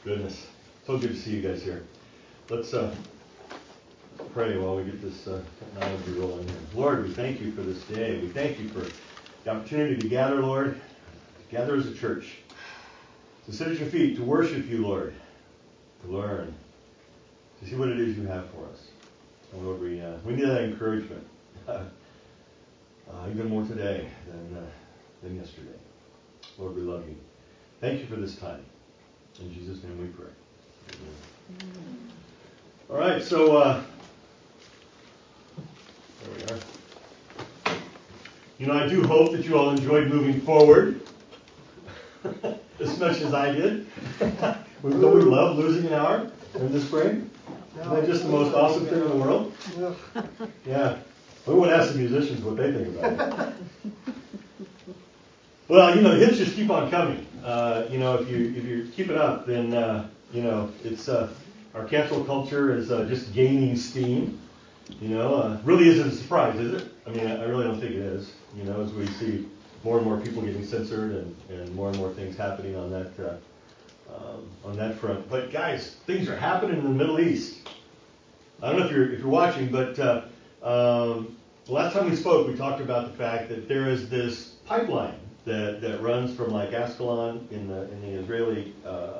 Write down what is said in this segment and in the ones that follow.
Goodness. So good to see you guys here. Let's pray while we get this technology rolling here. Lord, we thank you for this day. We thank you for the opportunity to gather, Lord, to gather as a church, to sit at your feet, to worship you, Lord, to learn, to see what it is you have for us. And Lord, we need that encouragement, even more today than yesterday. Lord, we love you. Thank you for this time. In Jesus' name we pray. Amen. All right, so there we are. You know, I do hope that you all enjoyed moving forward as much as I did. Don't we love losing an hour in the spring? Isn't that just the most awesome thing in the world? Yeah. We would ask the musicians what they think about it. Well, you know, the hits just keep on coming. You know, if you keep it up, then you know, it's our cancel culture is just gaining steam. You know, really isn't a surprise, is it? I mean, I really don't think it is. You know, as we see more and more people getting censored and more things happening on that front. But guys, things are happening in the Middle East. I don't know if you're watching, but the last time we spoke, we talked about the fact that there is this pipeline that runs from like Ascalon in the Israeli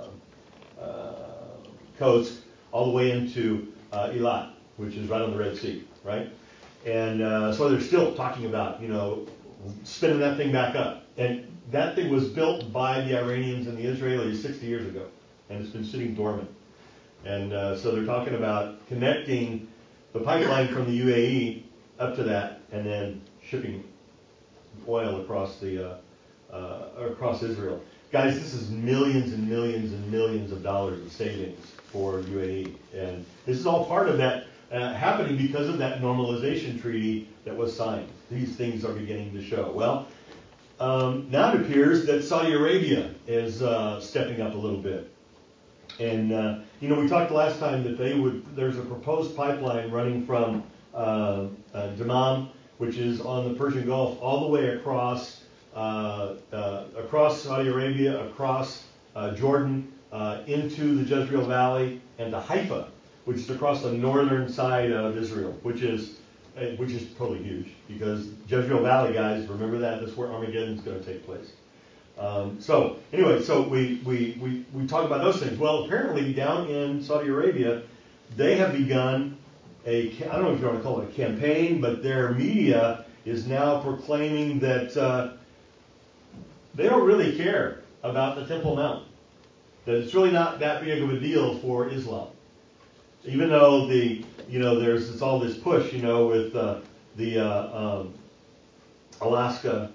coast all the way into Eilat, which is right on the Red Sea, right? And so they're still talking about, you know, spinning that thing back up. And that thing was built by the Iranians and the Israelis 60 years ago, and it's been sitting dormant. And so they're talking about connecting the pipeline from the UAE up to that, and then shipping oil across across Israel. Guys, this is millions and millions and millions of dollars of savings for UAE, and this is all part of that happening because of that normalization treaty that was signed. These things are beginning to show. Well, now it appears that Saudi Arabia is stepping up a little bit. And, you know, we talked last time that there's a proposed pipeline running from Dammam, which is on the Persian Gulf, all the way across Saudi Arabia, across Jordan, into the Jezreel Valley, and to Haifa, which is across the northern side of Israel, which is totally huge, because Jezreel Valley, guys, remember that? That's where Armageddon is going to take place. So anyway, so we talk about those things. Well, apparently down in Saudi Arabia, they have begun I don't know if you want to call it a campaign, but their media is now proclaiming that they don't really care about the Temple Mount. That it's really not that big of a deal for Islam. Even though there's all this push, you know, with the Alaska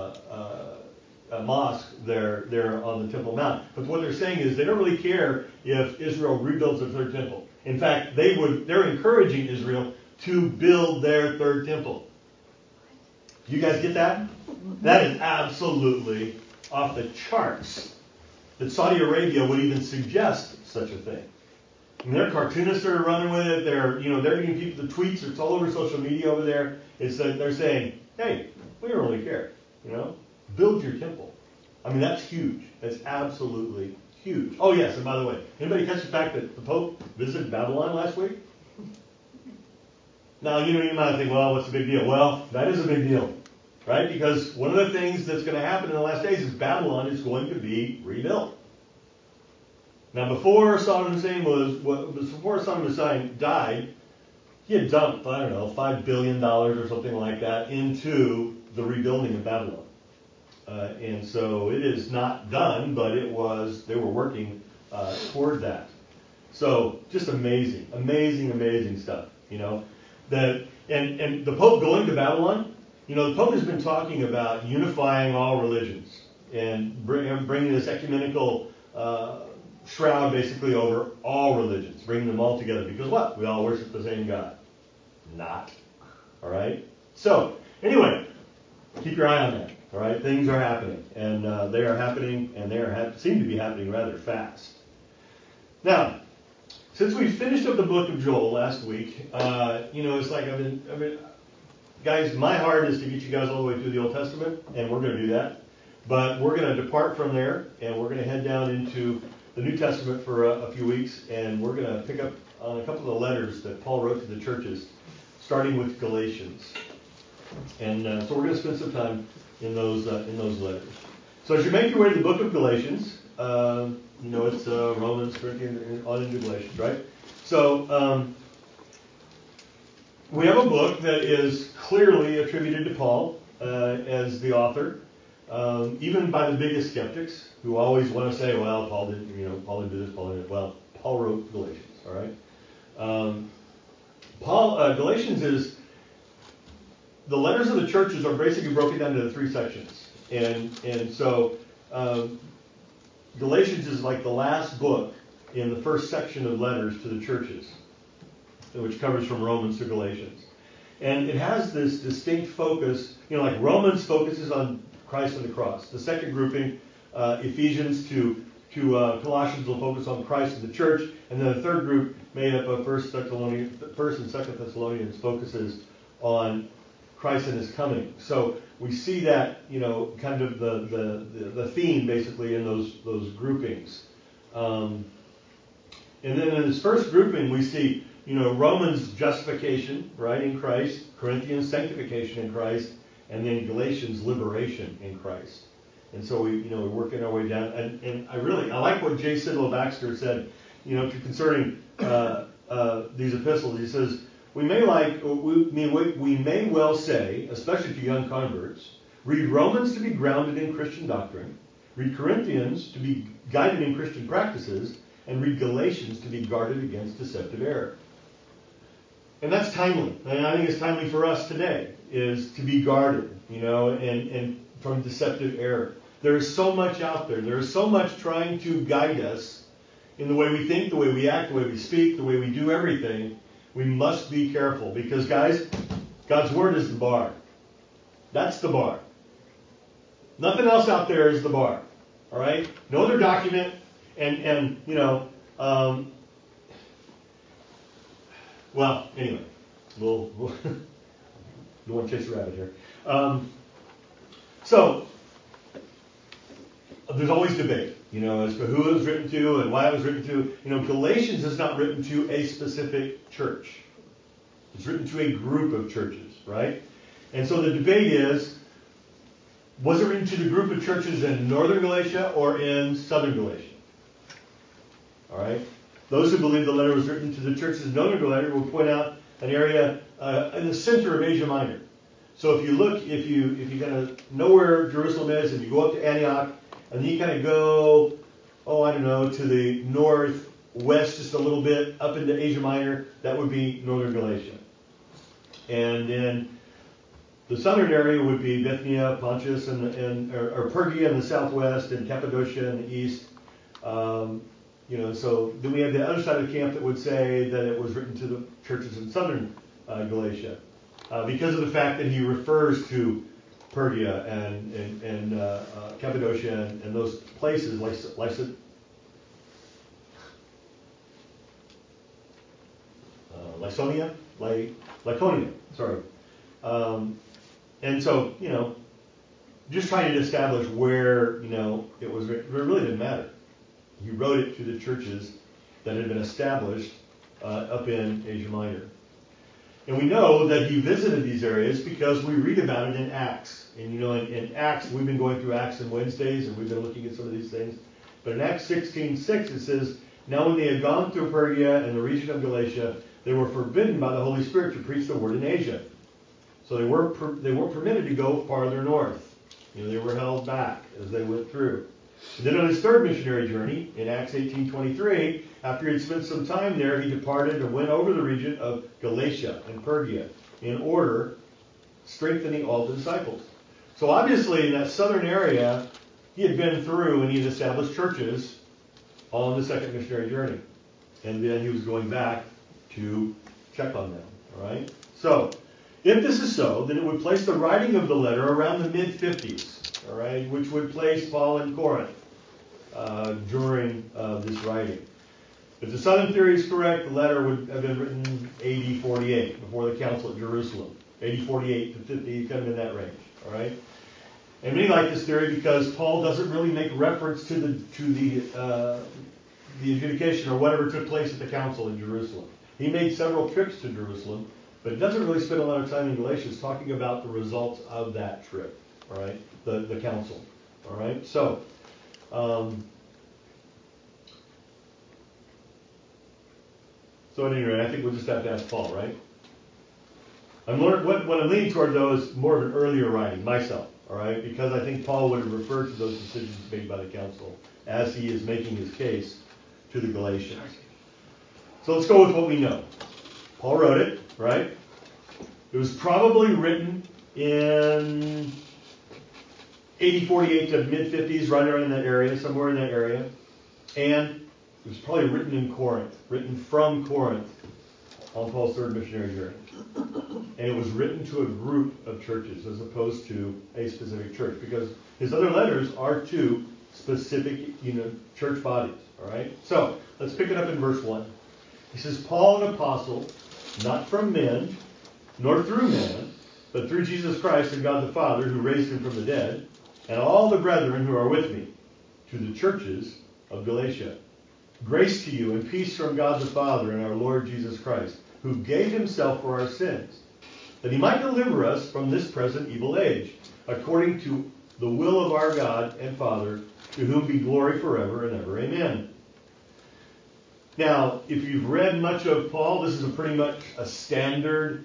mosque there on the Temple Mount. But what they're saying is they don't really care if Israel rebuilds their third temple. In fact, they're encouraging Israel to build their third temple. Do you guys get that? That is absolutely off the charts that Saudi Arabia would even suggest such a thing. I mean, their cartoonists are running with it. They're giving people the tweets. It's all over social media over there. It's that they're saying, hey, we don't really care, you know. Build your temple. I mean, that's huge. That's absolutely huge. Oh, yes, and by the way, anybody catch the fact that the Pope visited Babylon last week? Now, you might think, well, what's the big deal? Well, that is a big deal, right? Because one of the things that's going to happen in the last days is Babylon is going to be rebuilt. Now, before Saddam Hussein died, he had dumped, I don't know, $5 billion or something like that into the rebuilding of Babylon. And so it is not done, but they were working toward that. So just amazing stuff, you know. And the Pope going to Babylon, you know, the Pope has been talking about unifying all religions and bringing this ecumenical shroud basically over all religions, bringing them all together. Because what? We all worship the same God. Not. All right? So, anyway, keep your eye on that. All right? Things are happening. And they are happening, and they seem to be happening rather fast. Now, since we finished up the book of Joel last week, you know, it's like guys, my heart is to get you guys all the way through the Old Testament, and we're going to do that. But we're going to depart from there, and we're going to head down into the New Testament for a few weeks, and we're going to pick up on a couple of the letters that Paul wrote to the churches, starting with Galatians. And so we're going to spend some time in those letters. So as you make your way to the book of Galatians, it's Romans, Corinthians, on into Galatians, right? So we have a book that is clearly attributed to Paul as the author, even by the biggest skeptics who always want to say, well, Paul didn't do this, Paul didn't. Well, Paul wrote Galatians, all right? Galatians is, the letters of the churches are basically broken down into 3 sections. And so Galatians is like the last book in the first section of letters to the churches, which covers from Romans to Galatians. And it has this distinct focus, like Romans focuses on Christ and the cross. The second grouping, Ephesians to Colossians, will focus on Christ and the church. And then the third group, made up of 1st and 2nd Thessalonians, focuses on Christ and his coming. So we see that, kind of the theme basically in those groupings. And then in this first grouping, we see, Romans justification, right, in Christ, Corinthians sanctification in Christ, and then Galatians liberation in Christ. And so we're working our way down. And I like what J. Sidlow Baxter said, concerning these epistles. He says, we may well say, especially to young converts, read Romans to be grounded in Christian doctrine, read Corinthians to be guided in Christian practices, and read Galatians to be guarded against deceptive error. And that's timely. And I think it's timely for us today, is to be guarded, and from deceptive error. There is so much out there. There is so much trying to guide us in the way we think, the way we act, the way we speak, the way we do everything. We must be careful because, guys, God's Word is the bar. That's the bar. Nothing else out there is the bar. All right? No other document. Well, anyway, we'll don't want to chase a rabbit here. So there's always debate, as to who it was written to and why it was written to. Galatians is not written to a specific church. It's written to a group of churches, right? And so the debate is, was it written to the group of churches in northern Galatia or in southern Galatia? All right? Those who believe the letter was written to the churches in northern Galatia will point out an area in the center of Asia Minor. So if you kind of know where Jerusalem is and you go up to Antioch, and then you kind of go, to the northwest just a little bit, up into Asia Minor, that would be northern Galatia. And then the southern area would be Bithynia, Pontus, or Pergia in the southwest, and Cappadocia in the east. So then we have the other side of the camp that would say that it was written to the churches in southern Galatia, because of the fact that he refers to Pergia and Cappadocia and those places, Lycaonia, sorry. And so, just trying to establish where, it was written. It really didn't matter. He wrote it to the churches that had been established up in Asia Minor. And we know that he visited these areas because we read about it in Acts. And in Acts, we've been going through Acts on Wednesdays, and we've been looking at some of these things. But in Acts 16:6, it says, now when they had gone through Pergia and the region of Galatia, they were forbidden by the Holy Spirit to preach the word in Asia. So they weren't permitted to go farther north. They were held back as they went through. And then on his third missionary journey, in Acts 18:23, after he had spent some time there, he departed and went over the region of Galatia and Pergia in order, strengthening all the disciples. So obviously in that southern area, he had been through and he had established churches on the second missionary journey. And then he was going back to check on them. All right? So, if this is so, then it would place the writing of the letter around the mid-50s, all right, which would place Paul in Corinth during this writing. If the southern theory is correct, the letter would have been written AD 48, before the Council at Jerusalem. AD 48 to 50, kind of in that range, all right? And many like this theory because Paul doesn't really make reference to the the adjudication or whatever took place at the council in Jerusalem. He made several trips to Jerusalem, but it doesn't really spend a lot of time in Galatians talking about the results of that trip, all right, the council, all right? So, at any rate, I think we'll just have to ask Paul, right? What I'm leaning toward, though, is more of an earlier writing, myself, all right? Because I think Paul would have referred to those decisions made by the council as he is making his case to the Galatians. So let's go with what we know. Paul wrote it, right? It was probably written in AD 48 to mid-50s, right around in that area, somewhere in that area. And it was probably written in Corinth, written from Corinth on Paul's third missionary journey. And it was written to a group of churches as opposed to a specific church, because his other letters are to specific, church bodies. All right? So let's pick it up in verse 1. He says, Paul, an apostle, not from men, nor through man, but through Jesus Christ and God the Father, who raised him from the dead, and all the brethren who are with me, to the churches of Galatia. Grace to you and peace from God the Father and our Lord Jesus Christ, who gave himself for our sins, that he might deliver us from this present evil age, according to the will of our God and Father, to whom be glory forever and ever. Amen. Now, if you've read much of Paul, this is pretty much a standard,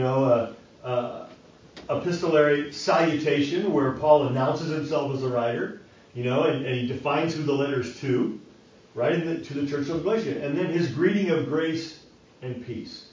epistolary salutation where Paul announces himself as a writer, and he defines who the letter's to, right, to the church of Galatia. And then his greeting of grace and peace.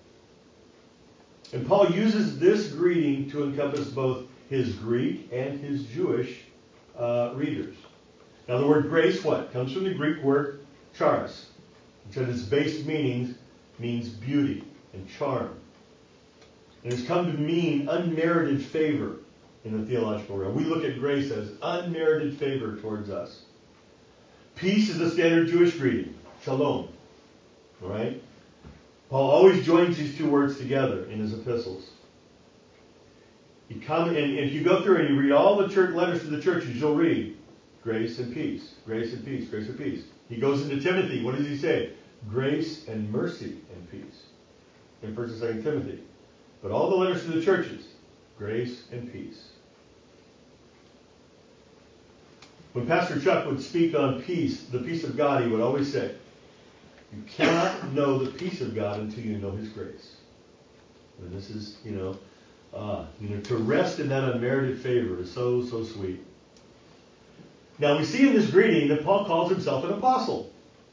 And Paul uses this greeting to encompass both his Greek and his Jewish readers. Now, the word grace, what? Comes from the Greek word charis, which at its base means beauty and charm. And it's come to mean unmerited favor in the theological realm. We look at grace as unmerited favor towards us. Peace is the standard Jewish greeting, shalom. All right? Paul always joins these two words together in his epistles. And if you go through and you read all the church letters to the churches, you'll read grace and peace, grace and peace, grace and peace. He goes into Timothy. What does he say? Grace and mercy and peace. In 1st and 2nd Timothy. But all the letters to the churches, grace and peace. When Pastor Chuck would speak on peace, the peace of God, he would always say, you cannot know the peace of God until you know his grace. And this is, to rest in that unmerited favor is so, so sweet. Now we see in this greeting that Paul calls himself an apostle.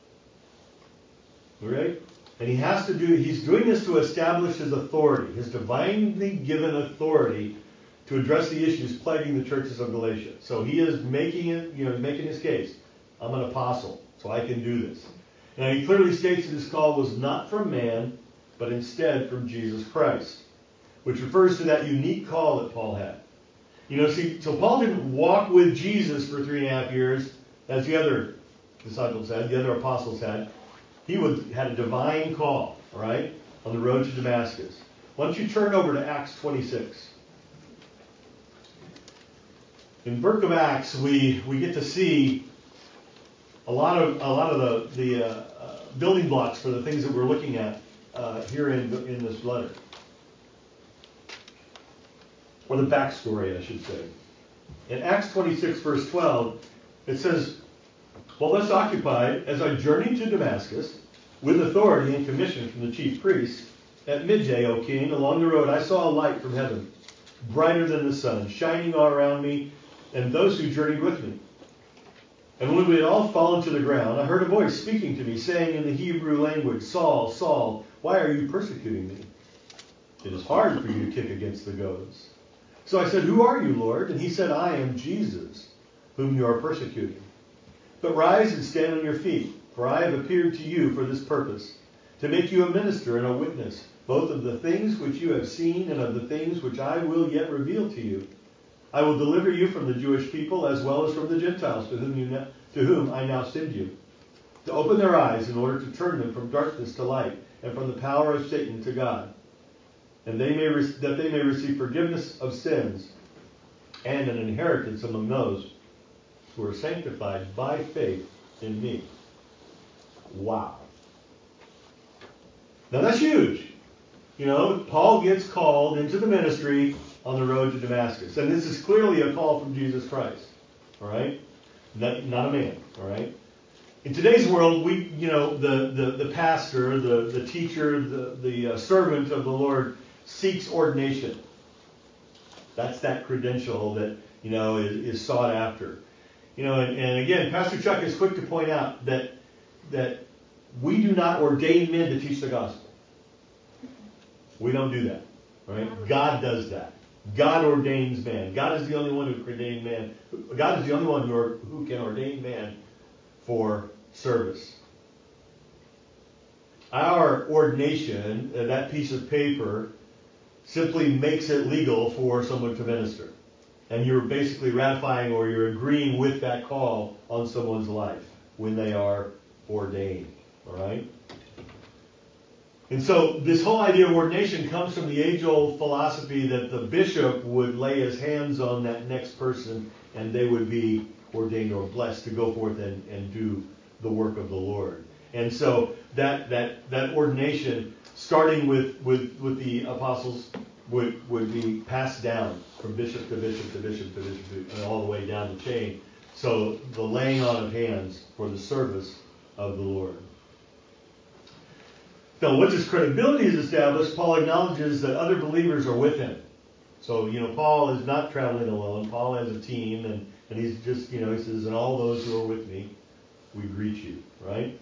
Right? And he's doing this to establish his authority, his divinely given authority to address the issues plaguing the churches of Galatia. So he is making his case. I'm an apostle, so I can do this. Now he clearly states that his call was not from man, but instead from Jesus Christ, which refers to that unique call that Paul had. So Paul didn't walk with Jesus for 3.5 years, as the other disciples had, the other apostles had. He had a divine call, all right, on the road to Damascus. Why don't you turn over to Acts 26? In the book of Acts, we get to see a lot of the building blocks for the things that we're looking at here in this letter. Or the backstory, I should say. In Acts 26, verse 12, it says, while thus occupied, as I journeyed to Damascus, with authority and commission from the chief priests, at midday, O king, along the road I saw a light from heaven, brighter than the sun, shining all around me and those who journeyed with me. And when we had all fallen to the ground, I heard a voice speaking to me, saying in the Hebrew language, Saul, Saul, why are you persecuting me? It is hard for you to kick against the goads. So I said, who are you, Lord? And he said, I am Jesus, whom you are persecuting. But rise and stand on your feet, for I have appeared to you for this purpose, to make you a minister and a witness, both of the things which you have seen and of the things which I will yet reveal to you. I will deliver you from the Jewish people as well as from the Gentiles, to whom I now send you, to open their eyes in order to turn them from darkness to light, and from the power of Satan to God, and that they may receive forgiveness of sins and an inheritance among those who are sanctified by faith in me. Wow. Now that's huge. Paul gets called into the ministry on the road to Damascus. And this is clearly a call from Jesus Christ. All right? Not a man. All right? In today's world, the pastor, the teacher, the servant of the Lord seeks ordination. That's that credential that, is sought after. And again, Pastor Chuck is quick to point out that we do not ordain men to teach the gospel. We don't do that. Right? God does that. God ordains man. God is the only one who can ordain man. God is the only one who can ordain man for service. Our ordination, that piece of paper, simply makes it legal for someone to minister. And you're basically ratifying or you're agreeing with that call on someone's life when they are ordained. All right? And so this whole idea of ordination comes from the age-old philosophy that the bishop would lay his hands on that next person and they would be ordained or blessed to go forth and do the work of the Lord. And so that ordination, starting with the apostles, would be passed down from bishop to bishop to bishop to bishop and all the way down the chain. So the laying on of hands for the service of the Lord. Now, once his credibility is established, Paul acknowledges that other believers are with him. So, Paul is not traveling alone. Paul has a team, and he's just, he says, and all those who are with me, we greet you, right?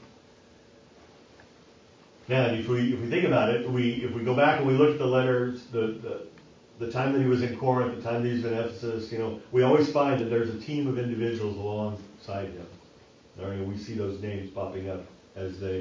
Now, if we think about it, if we go back and we look at the letters, the time that he was in Corinth, the time that he's in Ephesus, we always find that there's a team of individuals alongside him. All right, we see those names popping up as they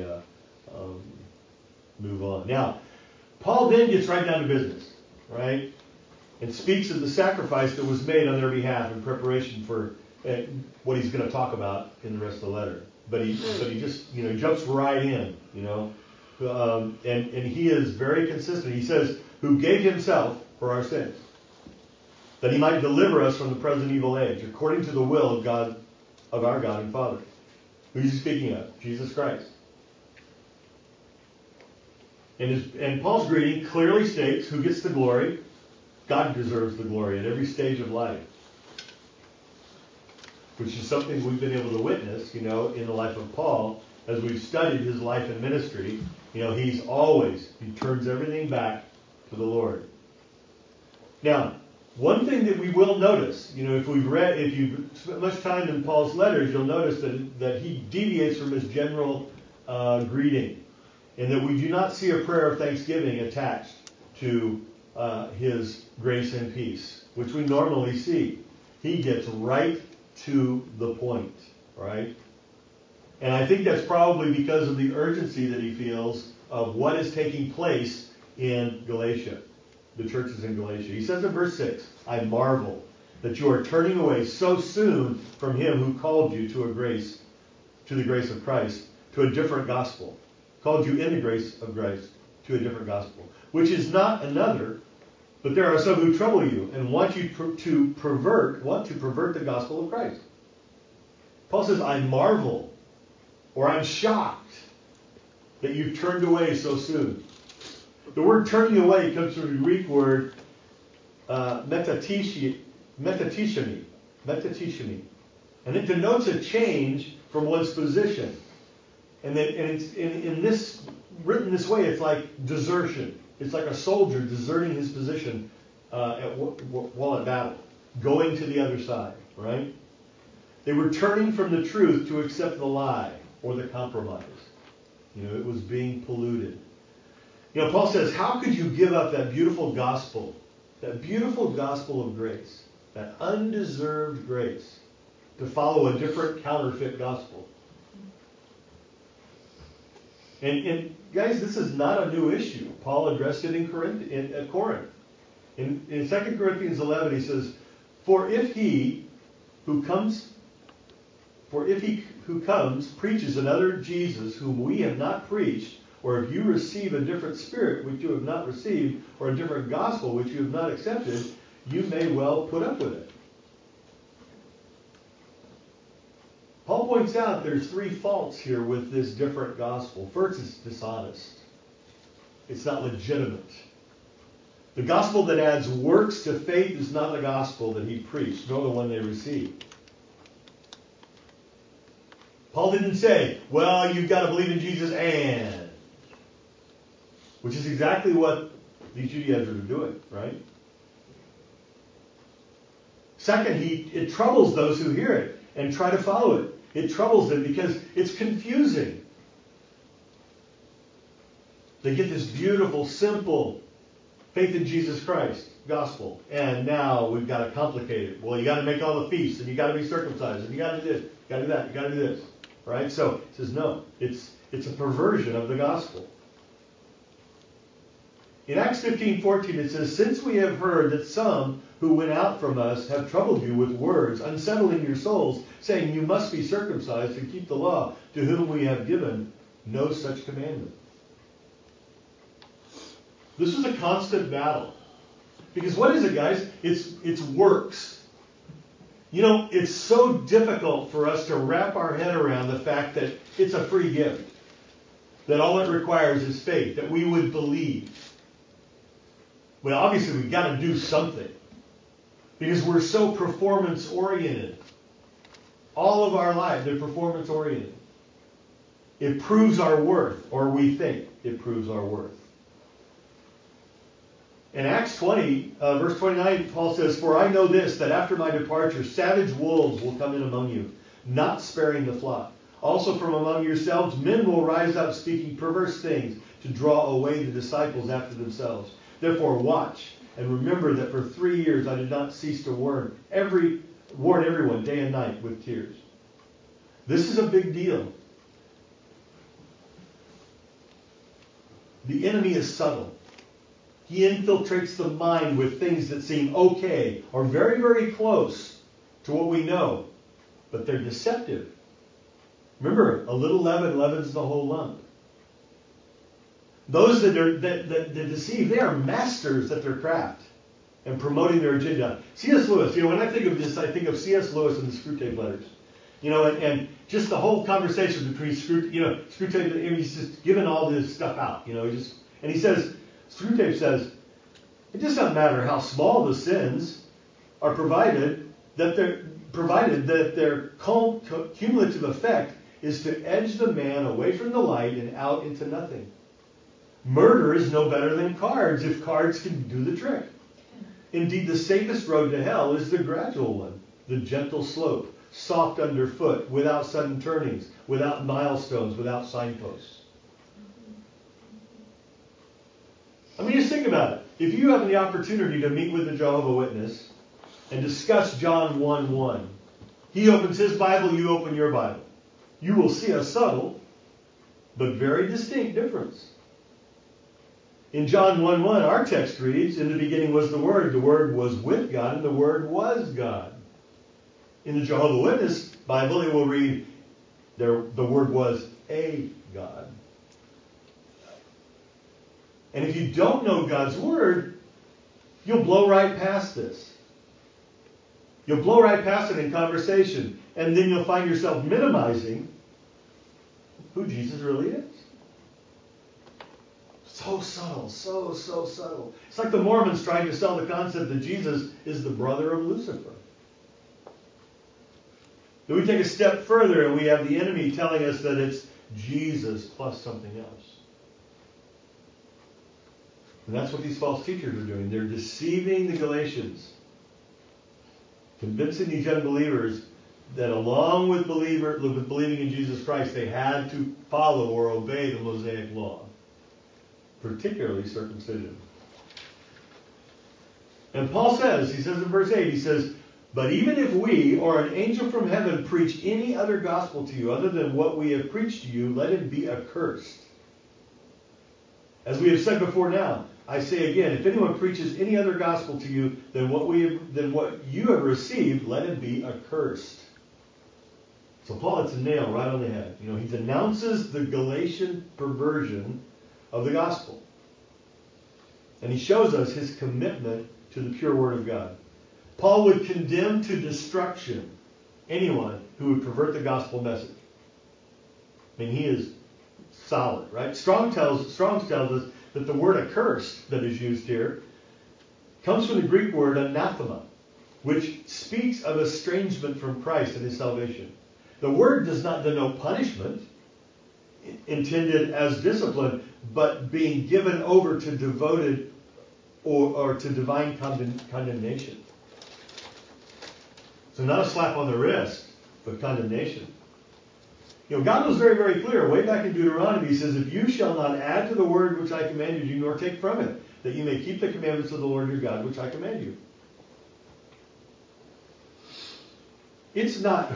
move on. Now, Paul then gets right down to business, right? And speaks of the sacrifice that was made on their behalf in preparation for what he's going to talk about in the rest of the letter. But he just, jumps right in, and he is very consistent. He says, who gave himself for our sins, that he might deliver us from the present evil age, according to the will of God, of our God and Father. Who is he speaking of? Jesus Christ. And Paul's greeting clearly states who gets the glory. God deserves the glory at every stage of life, which is something we've been able to witness, in the life of Paul as we've studied his life and ministry. He turns everything back to the Lord. Now, one thing that we will notice, if you've spent much time in Paul's letters, you'll notice that he deviates from his general greeting, and that we do not see a prayer of thanksgiving attached to his grace and peace, which we normally see. He gets right to the point, right? And I think that's probably because of the urgency that he feels of what is taking place in Galatia, the churches in Galatia. He says in verse 6, I marvel that you are turning away so soon from him who called you to the grace of Christ, to a different gospel. Called you in the grace of Christ to a different gospel, which is not another, but there are some who trouble you and want to pervert the gospel of Christ. Paul says, I marvel, or I'm shocked that you've turned away so soon. The word turning away comes from the Greek word metatishemi. And it denotes a change from one's position. And it's in this, written this way, it's like desertion. It's like a soldier deserting his position while at battle, going to the other side, right? They were turning from the truth to accept the lie or the compromise. It was being polluted. Paul says, how could you give up that beautiful gospel of grace, that undeserved grace, to follow a different counterfeit gospel? And guys, this is not a new issue. Paul addressed it at Corinth. In 2 Corinthians 11, he says, For if he who comes preaches another Jesus whom we have not preached, or if you receive a different spirit which you have not received, or a different gospel which you have not accepted, you may well put up with it. Paul Paul points out there's three faults here with this different gospel. First, it's dishonest. It's not legitimate. The gospel that adds works to faith is not the gospel that he preached, nor the one they received. Paul didn't say, well, you've got to believe in Jesus and, which is exactly what these Judaizers are doing, right? Second, it troubles those who hear it and try to follow it. It troubles them because it's confusing. They get this beautiful, simple faith in Jesus Christ gospel. And now we've got to complicate it. Well, you got to make all the feasts, and you got to be circumcised, and you got to do this, you got to do that, you got to do this. Right? So it says no. It's a perversion of the gospel. In Acts 15:14 it says, since we have heard that some who went out from us have troubled you with words, unsettling your souls, saying you must be circumcised and keep the law, to whom we have given no such commandment. This is a constant battle. Because what is it, guys? It's works. You know, it's so difficult for us to wrap our head around the fact that it's a free gift. That all it requires is faith, that we would believe. Well, obviously we've got to do something. Because we're so performance-oriented. All of our lives, they're performance-oriented. It proves our worth, or we think it proves our worth. In Acts 20, verse 29, Paul says, for I know this, that after my departure, savage wolves will come in among you, not sparing the flock. Also from among yourselves, men will rise up speaking perverse things to draw away the disciples after themselves. Therefore watch, and remember that for 3 years I did not cease to warn everyone day and night with tears. This is a big deal. The enemy is subtle. He infiltrates the mind with things that seem okay or very, very close to what we know, but they're deceptive. Remember, a little leaven leavens the whole lump. Those that deceive, they are masters at their craft and promoting their agenda. C.S. Lewis, when I think of this, I think of C.S. Lewis and the Screwtape Letters. And just the whole conversation between Screwtape, he's just giving all this stuff out. And he says, Screwtape says, it does not matter how small the sins are provided that their cumulative effect is to edge the man away from the light and out into nothing. Murder is no better than cards if cards can do the trick. Indeed, the safest road to hell is the gradual one, the gentle slope, soft underfoot, without sudden turnings, without milestones, without signposts. I mean, just think about it. If you have the opportunity to meet with a Jehovah's Witness and discuss John 1:1, he opens his Bible, you open your Bible. You will see a subtle but very distinct difference. In John 1:1, our text reads, in the beginning was the Word was with God, and the Word was God. In the Jehovah's Witness Bible, it will read, the Word was a God. And if you don't know God's Word, you'll blow right past this. You'll blow right past it in conversation. And then you'll find yourself minimizing who Jesus really is. So subtle, so subtle. It's like the Mormons trying to sell the concept that Jesus is the brother of Lucifer. Then we take a step further and we have the enemy telling us that it's Jesus plus something else. And that's what these false teachers are doing. They're deceiving the Galatians. Convincing these unbelievers that along with believing in Jesus Christ, they had to follow or obey the Mosaic law. Particularly circumcision. And Paul says, he says in verse 8, he says, but even if we or an angel from heaven preach any other gospel to you other than what we have preached to you, let him be accursed. As we have said before now, I say again, if anyone preaches any other gospel to you than what you have received, let him be accursed. So Paul hits a nail right on the head. He denounces the Galatian perversion of the gospel. And he shows us his commitment to the pure word of God. Paul would condemn to destruction anyone who would pervert the gospel message. I mean, he is solid, right? Strong's tells us that the word accursed that is used here comes from the Greek word anathema, which speaks of estrangement from Christ and his salvation. The word does not denote punishment intended as discipline, but being given over to devoted or to divine condemnation. So not a slap on the wrist, but condemnation. God was very, very clear. Way back in Deuteronomy, he says, if you shall not add to the word which I commanded you, nor take from it, that you may keep the commandments of the Lord your God, which I command you. It's not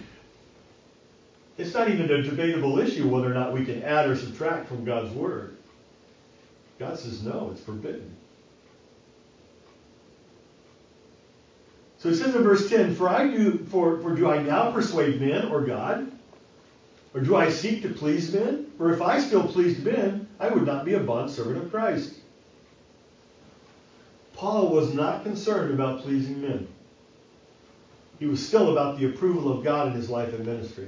even a debatable issue whether or not we can add or subtract from God's word. God says no, it's forbidden. So it says in verse 10, For do I now persuade men or God? Or do I seek to please men? For if I still pleased men, I would not be a bondservant of Christ. Paul was not concerned about pleasing men. He was still about the approval of God in his life and ministry.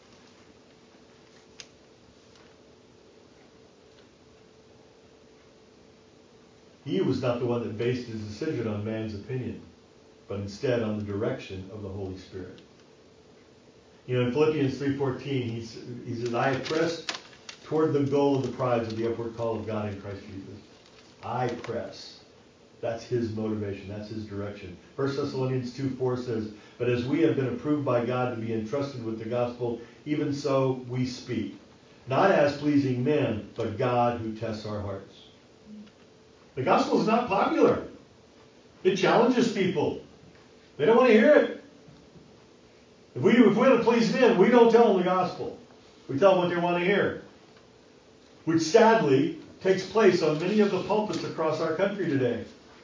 He was not the one that based his decision on man's opinion, but instead on the direction of the Holy Spirit. In Philippians 3:14, he says, I have pressed toward the goal of the prize of the upward call of God in Christ Jesus. I press. That's his motivation. That's his direction. 1 Thessalonians 2:4 says, But as we have been approved by God to be entrusted with the gospel, even so we speak. Not as pleasing men, but God who tests our hearts. The gospel is not popular. It challenges people. They don't want to hear it. If we want to please men, we don't tell them the gospel. We tell them what they want to hear. Which sadly takes place on many of the pulpits across our country today.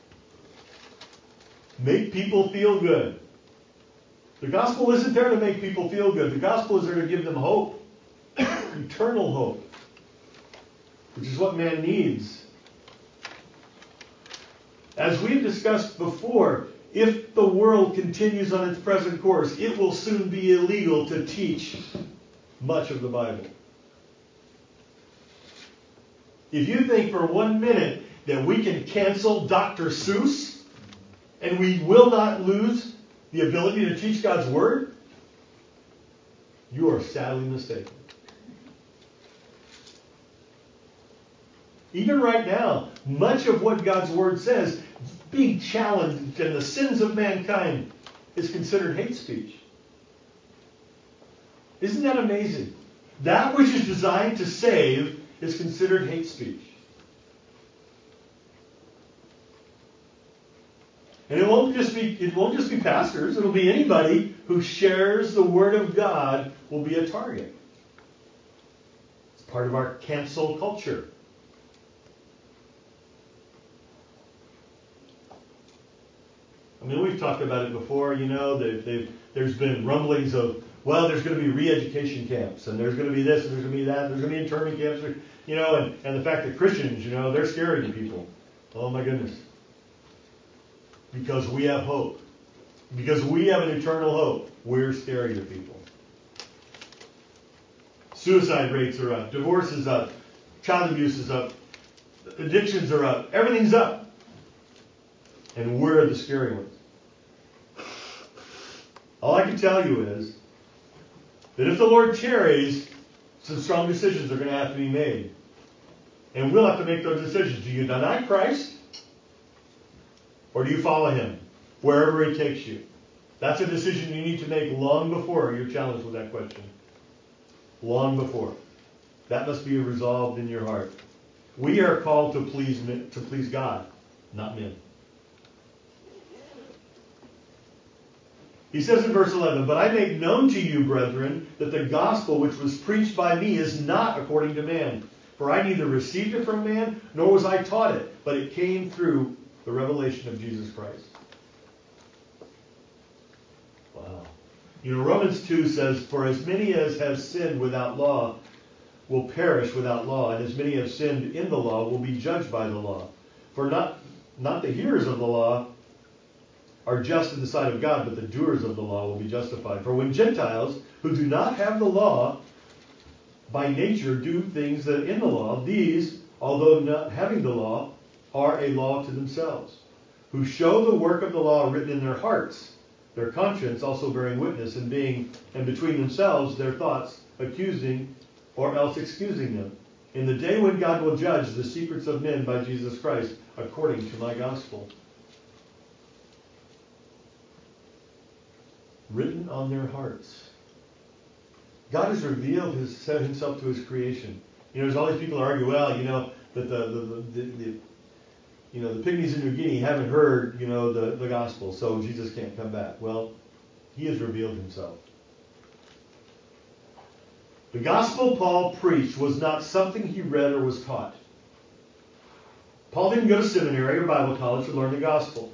Make people feel good. The gospel isn't there to make people feel good. The gospel is there to give them hope. Eternal hope. Which is what man needs. As we've discussed before, if the world continues on its present course, it will soon be illegal to teach much of the Bible. If you think for 1 minute that we can cancel Dr. Seuss and we will not lose the ability to teach God's Word, you are sadly mistaken. Even right now, much of what God's Word says, being challenged in the sins of mankind, is considered hate speech. Isn't that amazing? That which is designed to save is considered hate speech. And it won't just be pastors. It'll be anybody who shares the Word of God will be a target. It's part of our cancel culture. I mean, we've talked about it before, there's been rumblings of, there's going to be re-education camps, and there's going to be this, and there's going to be that, and there's going to be internment camps, and the fact that Christians, they're scary to people. Oh my goodness. Because we have hope. Because we have an eternal hope, we're scary to people. Suicide rates are up, divorce is up, child abuse is up, addictions are up, everything's up. And we're the scary ones. All I can tell you is that if the Lord tarries, some strong decisions are going to have to be made. And we'll have to make those decisions. Do you deny Christ? Or do you follow Him wherever He takes you? That's a decision you need to make long before you're challenged with that question. Long before. That must be resolved in your heart. We are called to please God, not men. He says in verse 11, But I make known to you, brethren, that the gospel which was preached by me is not according to man. For I neither received it from man, nor was I taught it, but it came through the revelation of Jesus Christ. Wow. Romans 2 says, For as many as have sinned without law will perish without law, and as many have sinned in the law will be judged by the law. For not the hearers of the law are just in the sight of God, but the doers of the law will be justified. For when Gentiles, who do not have the law, by nature do things that are in the law, these, although not having the law, are a law to themselves, who show the work of the law written in their hearts, their conscience also bearing witness, and between themselves their thoughts accusing or else excusing them, in the day when God will judge the secrets of men by Jesus Christ, according to my gospel. Written on their hearts. God has revealed himself to his creation. There's all these people who argue, that the pygmies in New Guinea haven't heard, the gospel, so Jesus can't come back. Well, he has revealed himself. The gospel Paul preached was not something he read or was taught. Paul didn't go to seminary or Bible college to learn the gospel.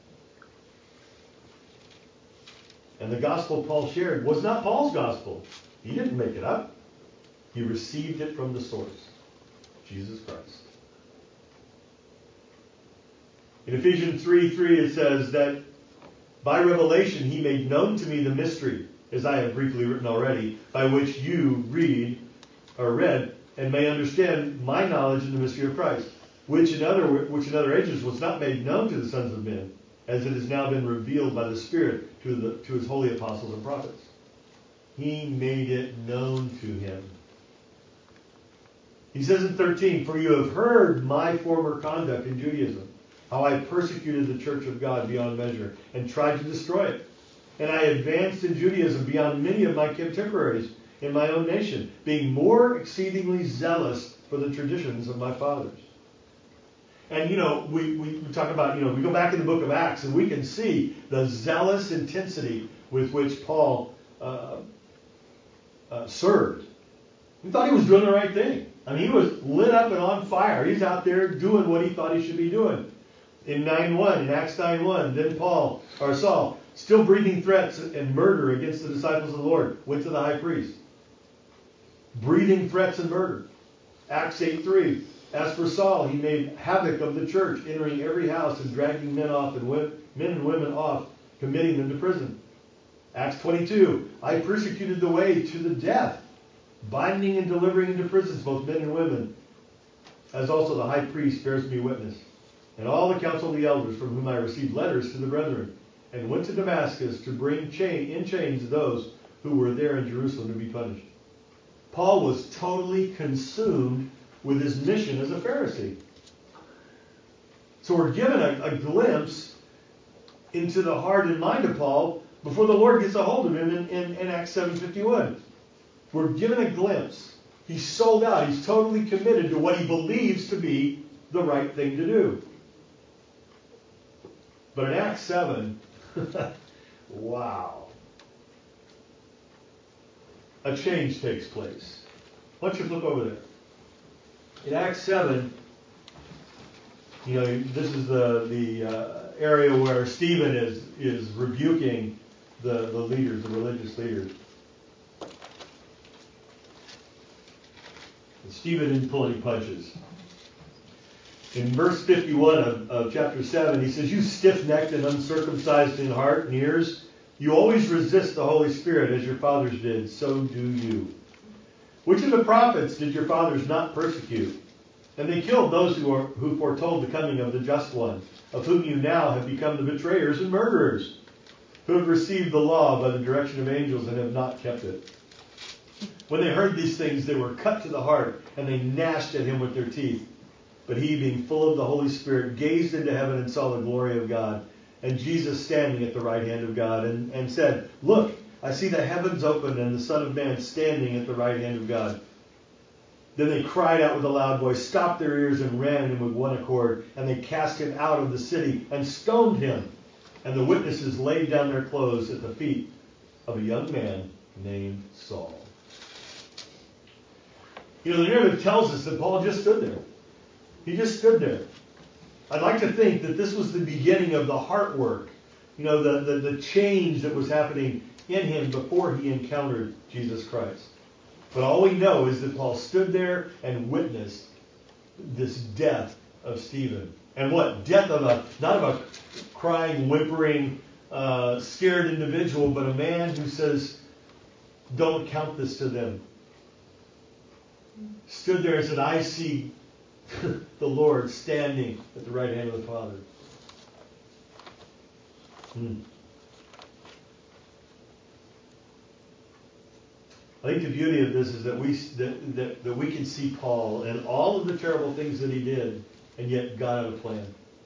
And the gospel Paul shared was not Paul's gospel. He didn't make it up. He received it from the source, Jesus Christ. In Ephesians 3:3 it says that by revelation he made known to me the mystery, as I have briefly written already, by which you read and may understand my knowledge in the mystery of Christ, which in other ages was not made known to the sons of men, as it has now been revealed by the Spirit to his holy apostles and prophets. He made it known to him. He says in 13, for you have heard my former conduct in Judaism, how I persecuted the church of God beyond measure and tried to destroy it. And I advanced in Judaism beyond many of my contemporaries in my own nation, being more exceedingly zealous for the traditions of my fathers. And, we talk about, we go back in the book of Acts and we can see the zealous intensity with which Paul served. We thought he was doing the right thing. He was lit up and on fire. He's out there doing what he thought he should be doing. In Acts 9:1, then Saul, still breathing threats and murder against the disciples of the Lord, went to the high priest. Breathing threats and murder. Acts 8:3, as for Saul, he made havoc of the church, entering every house and dragging men and women off, committing them to prison. Acts 22, I persecuted the way to the death, binding and delivering into prisons both men and women, as also the high priest bears me witness, and all the council of the elders, from whom I received letters to the brethren, and went to Damascus to bring in chains those who were there in Jerusalem to be punished. Paul was totally consumed with his mission as a Pharisee. So we're given a glimpse into the heart and mind of Paul before the Lord gets a hold of him in Acts 7:51. We're given a glimpse. He's sold out. He's totally committed to what he believes to be the right thing to do. But in Acts 7, wow, a change takes place. Why don't you look over there? In Acts 7, this is the area where Stephen is rebuking the leaders, the religious leaders. And Stephen didn't pull any punches. In verse 51 of chapter 7, he says, you stiff-necked and uncircumcised in heart and ears, you always resist the Holy Spirit as your fathers did, so do you. Which of the prophets did your fathers not persecute? And they killed those who foretold the coming of the Just One, of whom you now have become the betrayers and murderers, who have received the law by the direction of angels and have not kept it. When they heard these things, they were cut to the heart, and they gnashed at him with their teeth. But he, being full of the Holy Spirit, gazed into heaven and saw the glory of God, and Jesus standing at the right hand of God, and said, look, I see the heavens opened and the Son of Man standing at the right hand of God. Then they cried out with a loud voice, stopped their ears, and ran at him with one accord. And they cast him out of the city and stoned him. And the witnesses laid down their clothes at the feet of a young man named Saul. The narrative tells us that Paul just stood there. He just stood there. I'd like to think that this was the beginning of the heart work. The change that was happening in him before he encountered Jesus Christ. But all we know is that Paul stood there and witnessed this death of Stephen. And what? Death of not of a crying, whimpering, scared individual, but a man who says, don't count this to them. Stood there and said, I see the Lord standing at the right hand of the Father. I think the beauty of this is that we can see Paul and all of the terrible things that he did, and yet God had a plan.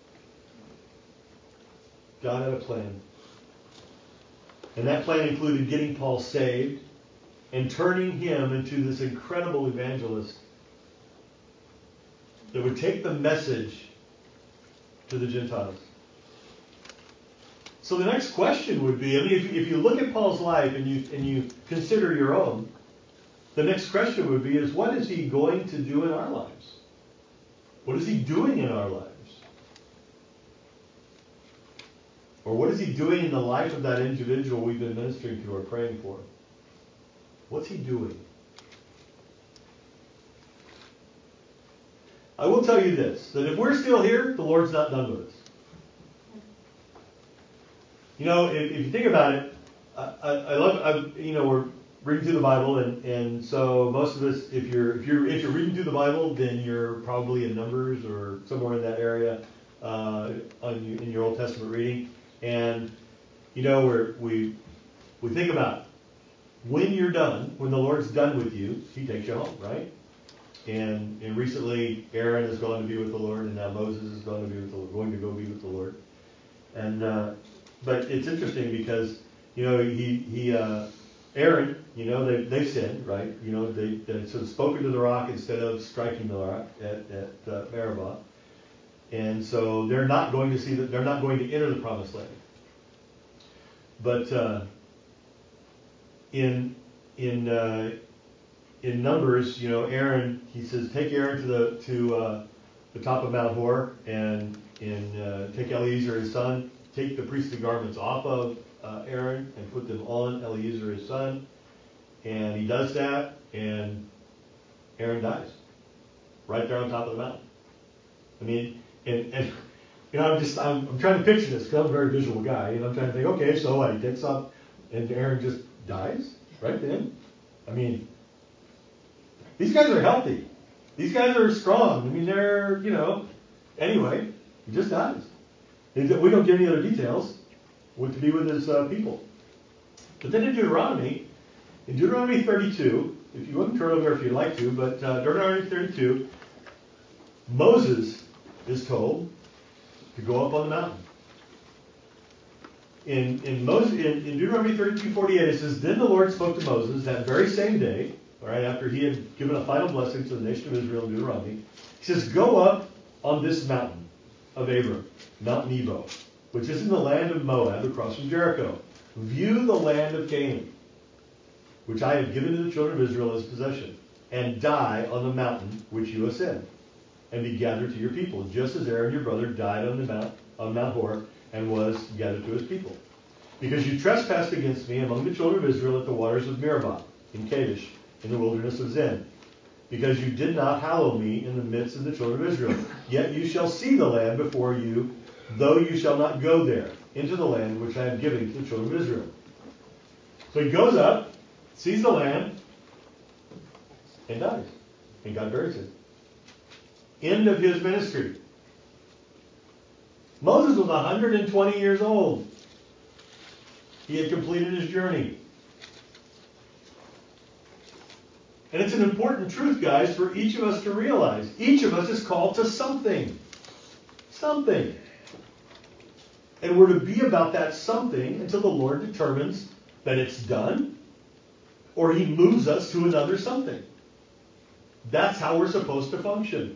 God had a plan. And that plan included getting Paul saved and turning him into this incredible evangelist that would take the message to the Gentiles. So the next question would be, I mean, if you look at Paul's life and you consider your own, the next question would be is, what is he going to do in our lives? What is he doing in our lives? Or what is he doing in the life of that individual we've been ministering to or praying for? What's he doing? I will tell you this, that if we're still here, the Lord's not done with us. You know, if you think about it, we're reading through the Bible, and so most of us, if you're reading through the Bible, then you're probably in Numbers or somewhere in that area in your Old Testament reading, and you know we think about when you're done, when the Lord's done with you, He takes you home, right? And recently Aaron has gone to be with the Lord, and now Moses is going to go be with the Lord, and. But it's interesting because, you know, Aaron, you know, they sinned, right? You know, they sort of spoken to the rock instead of striking the rock at Meribah. And so they're not going to enter the promised land. But in Numbers, you know, Aaron, he says, take Aaron to the top of Mount Hor and take Eleazar his son. Take the priestly garments off of Aaron and put them on Eleazar his son. And he does that, and Aaron dies. Right there on top of the mountain. I mean, and you know, I'm trying to picture this because I'm a very visual guy, and I'm trying to think, okay, so what? He takes off, and Aaron just dies right then? I mean, these guys are healthy. These guys are strong. I mean, they're, you know, anyway, he just dies. We don't get any other details. What to be with his people. But then in Deuteronomy 32, if you wouldn't turn over if you'd like to, but Deuteronomy 32, Moses is told to go up on the mountain. In Deuteronomy 32:48, it says, Then the Lord spoke to Moses that very same day, all right, after he had given a final blessing to the nation of Israel in Deuteronomy. He says, Go up on this mountain of Abram, Mount Nebo, which is in the land of Moab across from Jericho. View the land of Canaan, which I have given to the children of Israel as possession, and die on the mountain which you ascend, and be gathered to your people, just as Aaron your brother died on Mount Hor and was gathered to his people. Because you trespassed against me among the children of Israel at the waters of Meribah, in Kadesh, in the wilderness of Zin. Because you did not hallow me in the midst of the children of Israel. Yet you shall see the land before you, though you shall not go there, into the land which I am giving to the children of Israel. So he goes up, sees the land, and dies. And God buries him. End of his ministry. Moses was 120 years old. He had completed his journey. And it's an important truth, guys, for each of us to realize. Each of us is called to something. Something. And we're to be about that something until the Lord determines that it's done, or He moves us to another something. That's how we're supposed to function.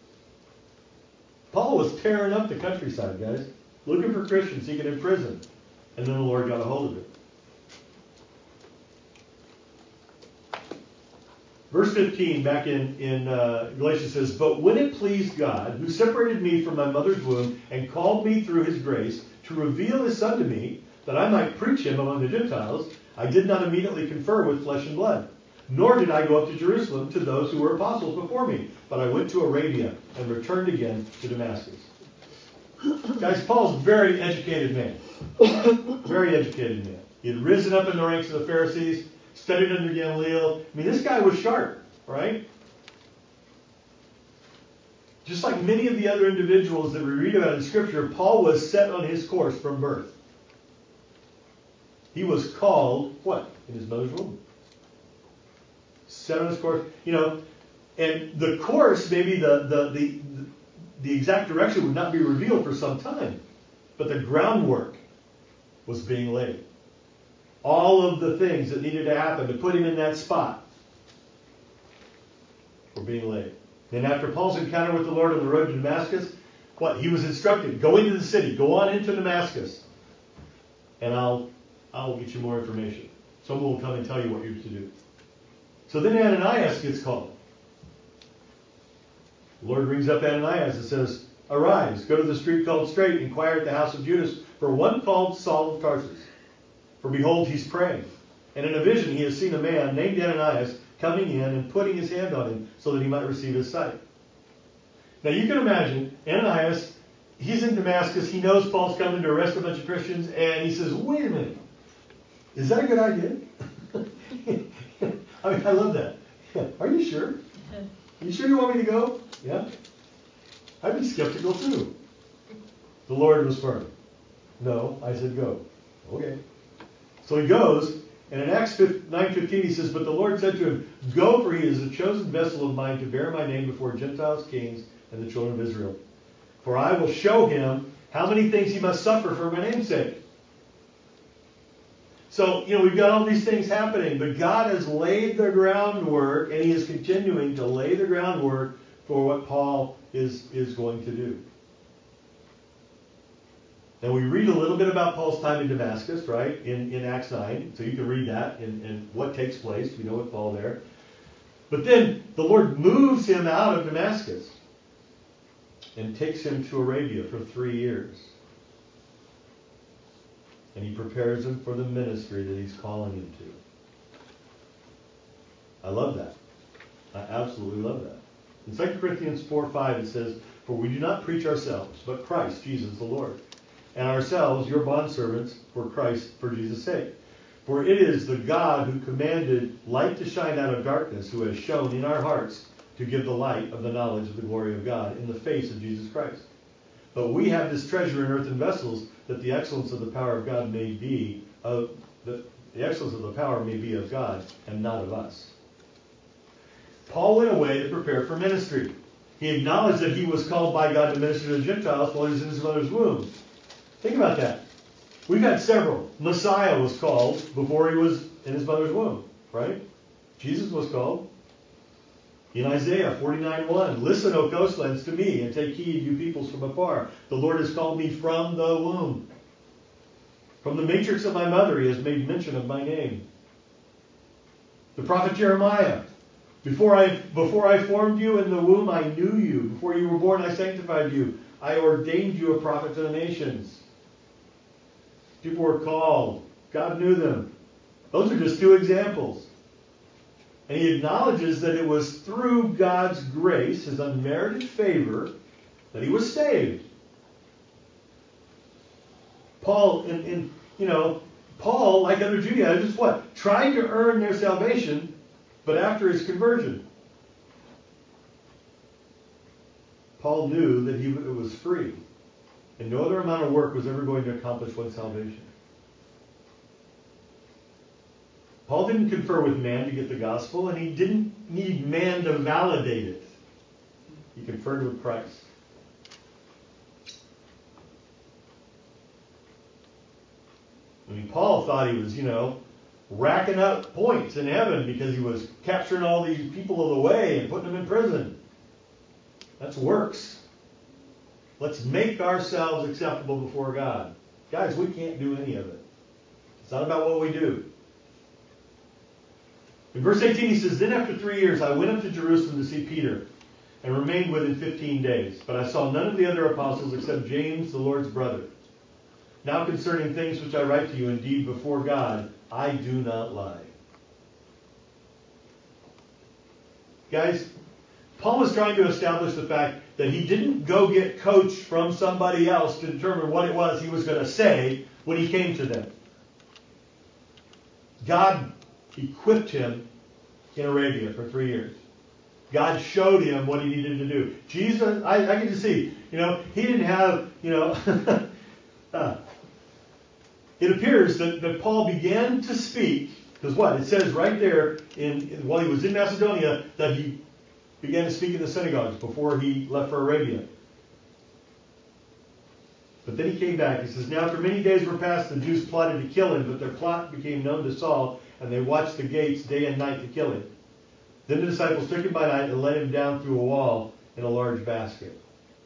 Paul was tearing up the countryside, guys, looking for Christians he could imprison. And then the Lord got a hold of it. Verse 15 back in Galatians says, But when it pleased God, who separated me from my mother's womb and called me through His grace to reveal His Son to me, that I might preach Him among the Gentiles, I did not immediately confer with flesh and blood. Nor did I go up to Jerusalem to those who were apostles before me, but I went to Arabia and returned again to Damascus. Guys, Paul's a very educated man. Very educated man. He had risen up in the ranks of the Pharisees, studied under Gamaliel. I mean, this guy was sharp, right? Just like many of the other individuals that we read about in Scripture, Paul was set on his course from birth. He was called, what? In his mother's womb. Set on his course. You know, and the course, maybe the exact direction would not be revealed for some time. But the groundwork was being laid. All of the things that needed to happen to put him in that spot were being laid. Then after Paul's encounter with the Lord on the road to Damascus, what? He was instructed, go into the city, go on into Damascus, and I'll get you more information. Someone will come and tell you what you're to do. So then Ananias gets called. The Lord brings up Ananias and says, arise, go to the street called Straight, inquire at the house of Judas for one called Saul of Tarsus. For behold, he's praying. And in a vision he has seen a man named Ananias coming in and putting his hand on him so that he might receive his sight. Now you can imagine, Ananias, he's in Damascus, he knows Paul's coming to arrest a bunch of Christians, and he says, wait a minute, is that a good idea? I mean, I love that. Are you sure? Are you sure you want me to go? Yeah? I'd be skeptical too. The Lord was firm. No, I said go. Okay. So he goes, and in Acts 9:15 he says, but the Lord said to him, go, for he is a chosen vessel of mine to bear my name before Gentiles, kings, and the children of Israel. For I will show him how many things he must suffer for my name's sake. So, we've got all these things happening, but God has laid the groundwork, and he is continuing to lay the groundwork for what Paul is going to do. Now, we read a little bit about Paul's time in Damascus, right, in Acts 9. So you can read that and what takes place. We know with Paul there. But then the Lord moves him out of Damascus and takes him to Arabia for 3 years. And he prepares him for the ministry that he's calling him to. I love that. I absolutely love that. In 2 Corinthians 4:5 it says, for we do not preach ourselves, but Christ, Jesus the Lord. And ourselves, your bondservants, for Christ, for Jesus' sake. For it is the God who commanded light to shine out of darkness, who has shown in our hearts to give the light of the knowledge of the glory of God in the face of Jesus Christ. But we have this treasure in earthen vessels, that the excellence of the power of God may be of the excellence of the power may be of God and not of us. Paul went away to prepare for ministry. He acknowledged that he was called by God to minister to the Gentiles while he was in his mother's womb. Think about that. We've had several. Messiah was called before he was in his mother's womb, right? Jesus was called. In Isaiah 49:1, listen, O coastlands, to me, and take heed, you peoples from afar. The Lord has called me from the womb. From the matrix of my mother, he has made mention of my name. The prophet Jeremiah, before I formed you in the womb, I knew you. Before you were born, I sanctified you. I ordained you a prophet to the nations. People were called. God knew them. Those are just 2 examples. And he acknowledges that it was through God's grace, his unmerited favor, that he was saved. Paul, Paul, like other Judaizers, what? Tried to earn their salvation, but after his conversion, Paul knew that it was free. And no other amount of work was ever going to accomplish one's salvation. Paul didn't confer with man to get the gospel, and he didn't need man to validate it. He conferred with Christ. I mean, Paul thought he was, racking up points in heaven because he was capturing all these people of the way and putting them in prison. That's works. Let's make ourselves acceptable before God. Guys, we can't do any of it. It's not about what we do. In verse 18 he says, then after 3 years I went up to Jerusalem to see Peter and remained with him 15 days. But I saw none of the other apostles except James, the Lord's brother. Now concerning things which I write to you, indeed before God, I do not lie. Guys, Paul was trying to establish the fact that he didn't go get coached from somebody else to determine what it was he was going to say when he came to them. God equipped him in Arabia for 3 years. God showed him what he needed to do. Jesus, I get to see, he didn't have, it appears that Paul began to speak, because what? It says right there, while he was in Macedonia, that he began to speak in the synagogues before he left for Arabia. But then he came back. He says, now after many days were passed, the Jews plotted to kill him, but their plot became known to Saul, and they watched the gates day and night to kill him. Then the disciples took him by night and let him down through a wall in a large basket.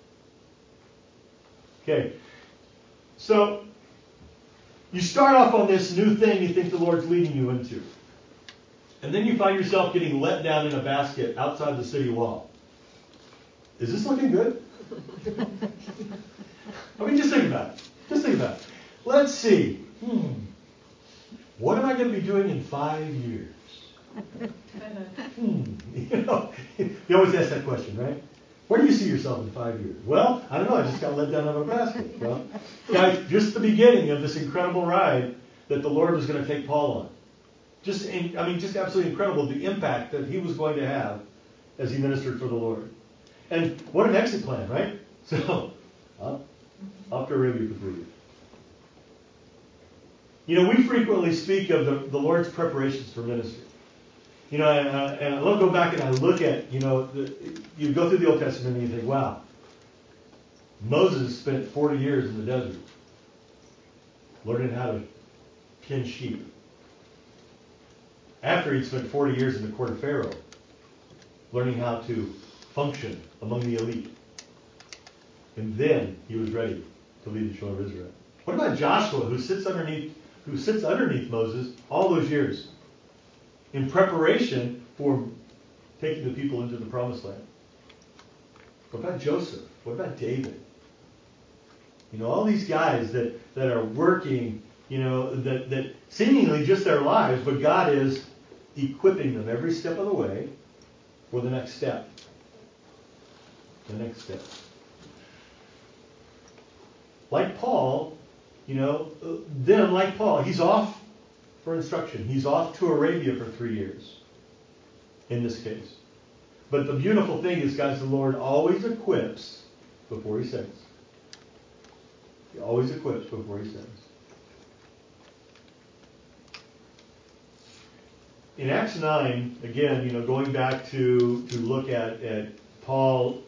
Okay, so you start off on this new thing you think the Lord's leading you into. And then you find yourself getting let down in a basket outside the city wall. Is this looking good? I mean, just think about it. Just think about it. Let's see. What am I going to be doing in 5 years? You always ask that question, right? Where do you see yourself in 5 years? Well, I don't know. I just got let down out of a basket. Well, guys, just the beginning of this incredible ride that the Lord was going to take Paul on. Just absolutely incredible, the impact that he was going to have as he ministered for the Lord. And what an exit plan, right? So, off to Arabia for 3 years. We frequently speak of the Lord's preparations for ministry. And I love to go back and I look at, you go through the Old Testament and you think, wow, Moses spent 40 years in the desert learning how to pen sheep. After he'd spent 40 years in the court of Pharaoh, learning how to function among the elite. And then he was ready to lead the children of Israel. What about Joshua, who sits underneath Moses all those years in preparation for taking the people into the promised land? What about Joseph? What about David? All these guys that are working, that seemingly just their lives, but God is equipping them every step of the way for the next step. The next step. Like Paul, he's off for instruction. He's off to Arabia for 3 years, in this case. But the beautiful thing is, guys, the Lord always equips before he sends. He always equips before he sends. In Acts 9, again, going back to look at Paul,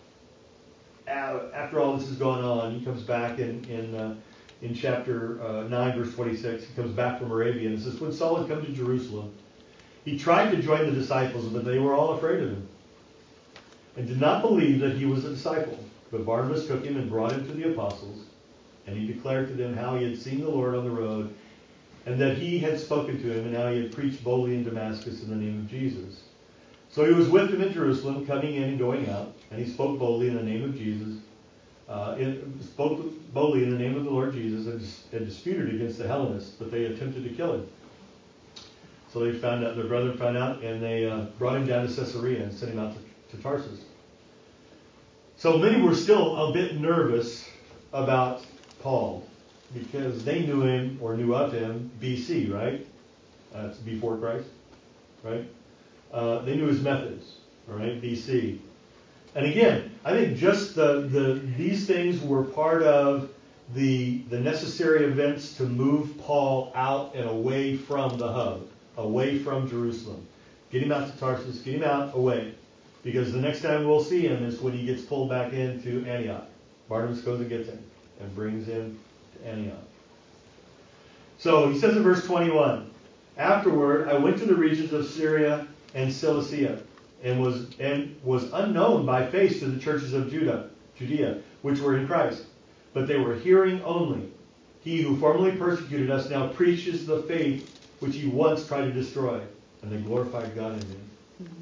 after all this has gone on, he comes back in chapter 9, verse 26. He comes back from Arabia, and it says, when Saul had come to Jerusalem, he tried to join the disciples, but they were all afraid of him and did not believe that he was a disciple. But Barnabas took him and brought him to the apostles, and he declared to them how he had seen the Lord on the road, and that he had spoken to him, and how he had preached boldly in Damascus in the name of Jesus. So he was with them in Jerusalem, coming in and going out, and he spoke boldly in the name of Jesus, spoke boldly in the name of the Lord Jesus, and disputed against the Hellenists, but they attempted to kill him. So they found out, their brethren found out, and they brought him down to Caesarea and sent him out to Tarsus. So many were still a bit nervous about Paul, because they knew him or knew of him BC, right? That's before Christ, right? They knew his methods, all right, BC. And again, I think just these things were part of the necessary events to move Paul out and away from the hub, away from Jerusalem. Get him out to Tarsus, get him out away. Because the next time we'll see him is when he gets pulled back into Antioch. Barnabas goes and gets him and brings him to Antioch. So he says in verse 21, afterward I went to the regions of Syria and Cilicia, and was unknown by face to the churches of Judea, which were in Christ. But they were hearing only. He who formerly persecuted us now preaches the faith which he once tried to destroy, and they glorified God in him.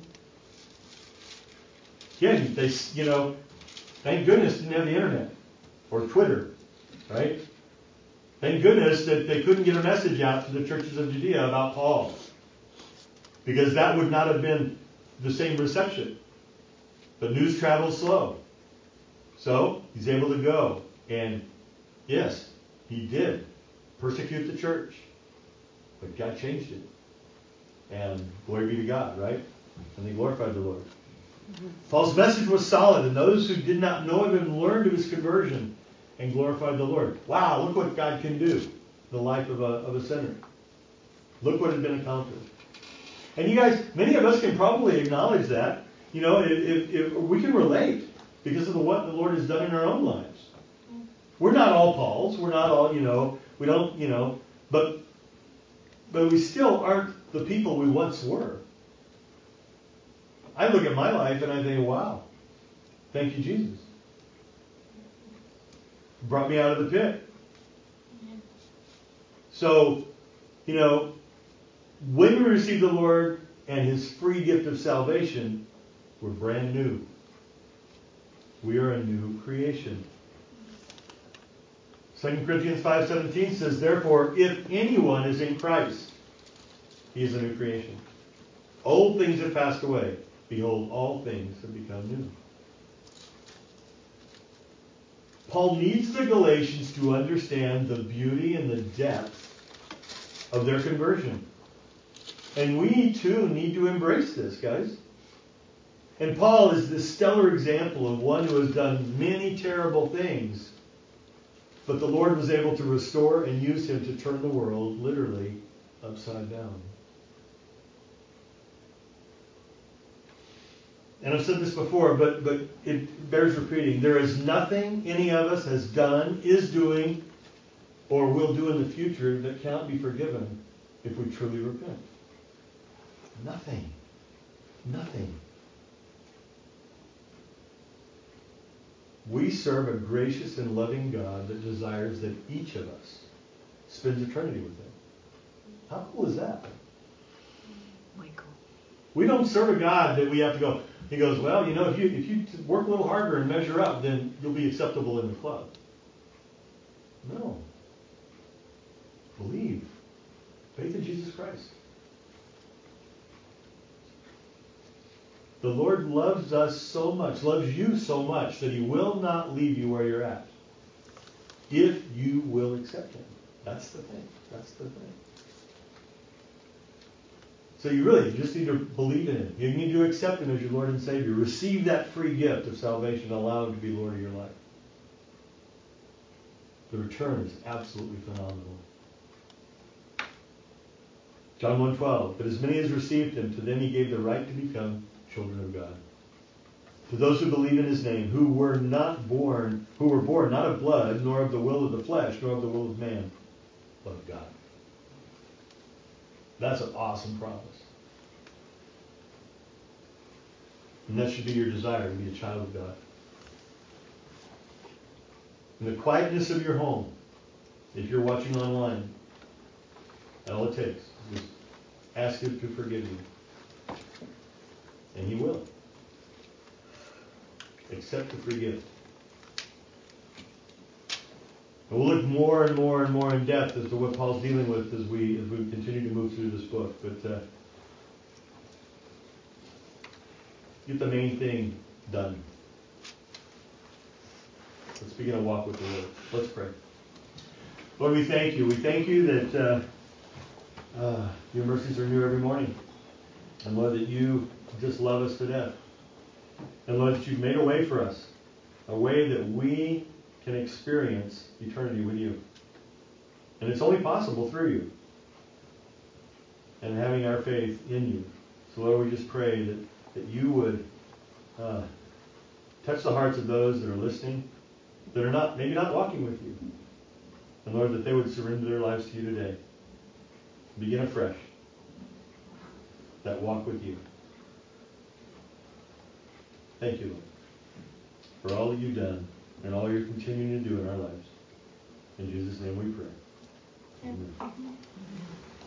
Again, they, thank goodness didn't have the internet or Twitter, right? Thank goodness that they couldn't get a message out to the churches of Judea about Paul, because that would not have been the same reception. But news travels slow. So he's able to go. And yes, he did persecute the church. But God changed it. And glory be to God, right? And they glorified the Lord. Paul's message was solid, and those who did not know him learned of his conversion and glorified the Lord. Wow, look what God can do in the life of a sinner. Look what had been accomplished. And you guys, many of us can probably acknowledge that. You know, if we can relate because of what the Lord has done in our own lives. We're not all Pauls. We're not all, we don't, but we still aren't the people we once were. I look at my life and I think, wow, thank you, Jesus. Brought me out of the pit. So, when we receive the Lord and his free gift of salvation, we're brand new. We are a new creation. 2 Corinthians 5:17 says, therefore, if anyone is in Christ, he is a new creation. Old things have passed away. Behold, all things have become new. Paul needs the Galatians to understand the beauty and the depth of their conversion. And we, too, need to embrace this, guys. And Paul is this stellar example of one who has done many terrible things, but the Lord was able to restore and use him to turn the world literally upside down. And I've said this before, but it bears repeating. There is nothing any of us has done, is doing, or will do in the future that cannot be forgiven if we truly repent. Nothing. Nothing. We serve a gracious and loving God that desires that each of us spends eternity with him. How cool is that? Way cool. We don't serve a God that we have to go, he goes, well, if you work a little harder and measure up, then you'll be acceptable in the club. No. Believe. Faith in Jesus Christ. The Lord loves us so much, loves you so much, that he will not leave you where you're at. If you will accept him. That's the thing. That's the thing. So you really just need to believe in him. You need to accept him as your Lord and Savior. Receive that free gift of salvation and allow him to be Lord of your life. The return is absolutely phenomenal. John 1:12. But as many as received him, to them he gave the right to become children of God. To those who believe in his name, who were born not of blood, nor of the will of the flesh, nor of the will of man, but of God. That's an awesome promise. And that should be your desire, to be a child of God. In the quietness of your home, if you're watching online, all it takes is ask him to forgive you. And he will. Accept the free gift. And we'll look more and more and more in depth as to what Paul's dealing with as we continue to move through this book. But get the main thing done. Let's begin a walk with the Lord. Let's pray. Lord, we thank you. We thank you that your mercies are new every morning. And Lord, that you just love us to death. And Lord, that you've made a way for us. A way that we can experience eternity with you. And it's only possible through you. And having our faith in you. So Lord, we just pray that you would touch the hearts of those that are listening, that are maybe not walking with you. And Lord, that they would surrender their lives to you today. Begin afresh that walk with you. Thank you, Lord, for all that you've done and all you're continuing to do in our lives. In Jesus' name we pray. Amen.